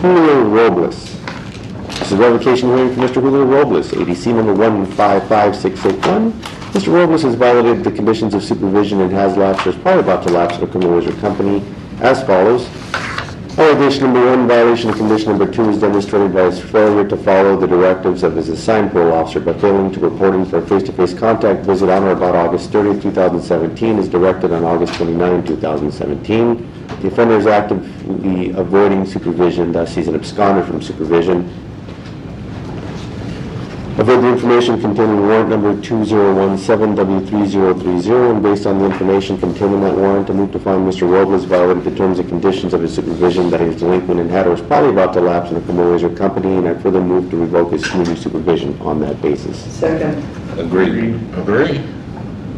Julio Robles. This is a revocation hearing for Mr. Julio Robles, ADC number 155681. Mr. Robles has violated the conditions of supervision and has lapsed or is probably about to lapse at a criminal or company as follows. Allegation number 1, violation of condition number 2 is demonstrated by his failure to follow the directives of his assigned parole officer by failing to report him for a face-to-face contact visit on or about August 30, 2017, as directed on August 29, 2017. The offender is actively avoiding supervision, thus he's an absconder from supervision. Avoid the information contained in warrant number 2017W3030, and based on the information contained in that warrant, I move to find Mr. Robles violated the terms and conditions of his supervision, that he is delinquent and had or was probably about to lapse in a criminal or company, and I further move to revoke his community supervision on that basis. Second. Agree.